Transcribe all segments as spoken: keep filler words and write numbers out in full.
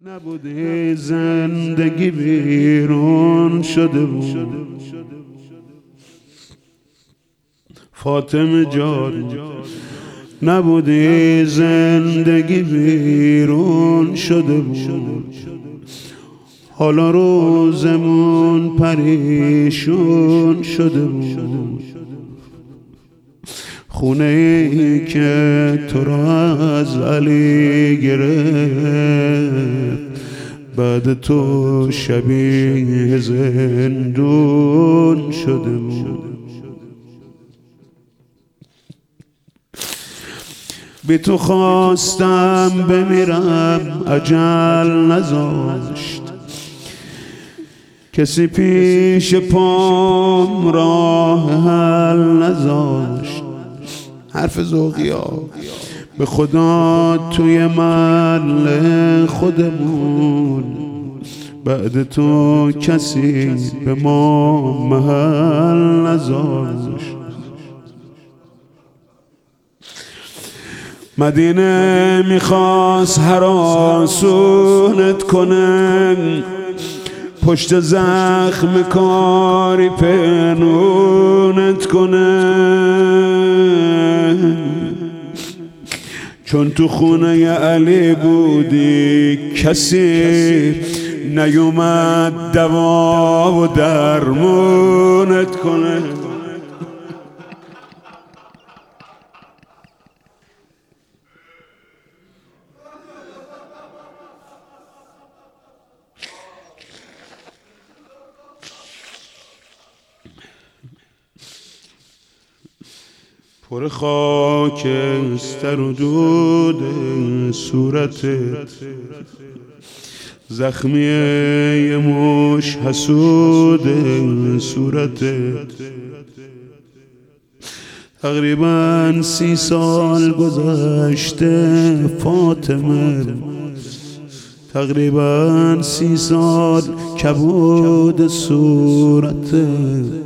نبوده زندگی بیرون شده بود. فاطمه جان نبوده زندگی بیرون شده بود. حالا روزمون پریشون شده بود. خونه ای که تو را از علی گرفت بعد تو شبیه زندون شده بود. بی تو خواستم بمیرم اجل نذاشت، کسی پیش پام راه حل نذاشت. حرف ذوقی ها به خدا توی محل خودمون بعد تو کسی به ما محل نذاشت. مدینه میخواست هراسونت کنه، پشت زخم کاری پنهونت کنه، چون تو خونه علی بودی کسی نیومد دوا و درمونت کنه. پر خاکستر و دود صورتت، زخمی یه مش حسود صورتت. تقریبا سی سال گذشته فاطمه، تقریبا سی سال کبود صورتت.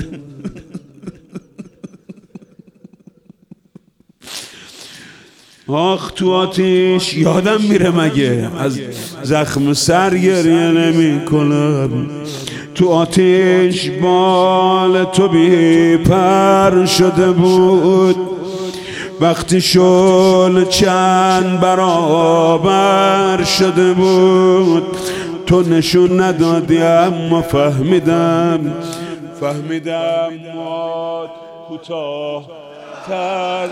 آخ تو آتیش یادم میره مگه از زخم سر گریه نمی کنم. تو آتیش بال تو بی پر شده بود، وقتی شل چند برابر شده بود. تو نشون ندادی اما فهمیدم، فهمیدم مات کوتاه تر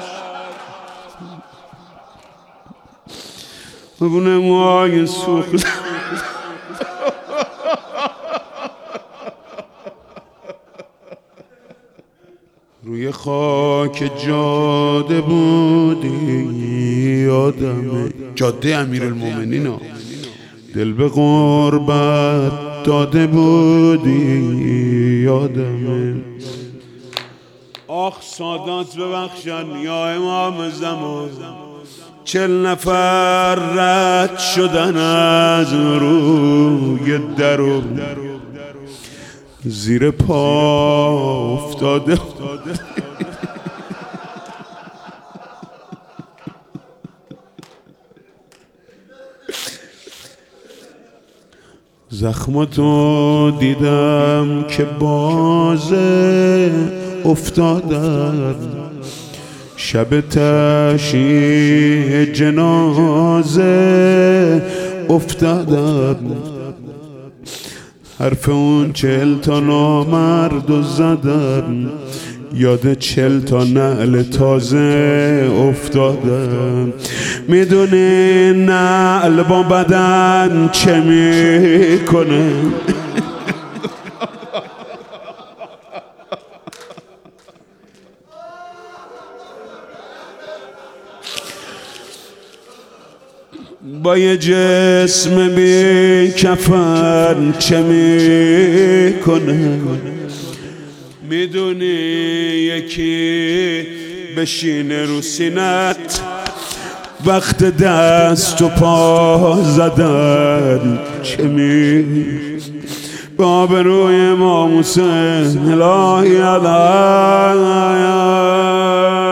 بونه موهای سوخت. روی خاک جاده بودی یادمه، جاده امیرالمومنین ها، دل به غربت داده بودی یادمه. آخ سادات ببخشن یا امام زمان، چل نفر رد شدن از روی درو، زیر پا افتاده. زخماتو دیدم که بازه افتادن، شب تشییع جنازه افتادم. حرف اون چل تا نامرد و زدم، یاد چل تا نعل تازه افتادم. میدونی نعل با بدن چه میکنه؟ با یه جسم بی کفن چه میکنه؟ میدونی یکی بشینه رو سینت وقت دست و پا زدن چه می؟ به آبروی امام حسین الهی علیه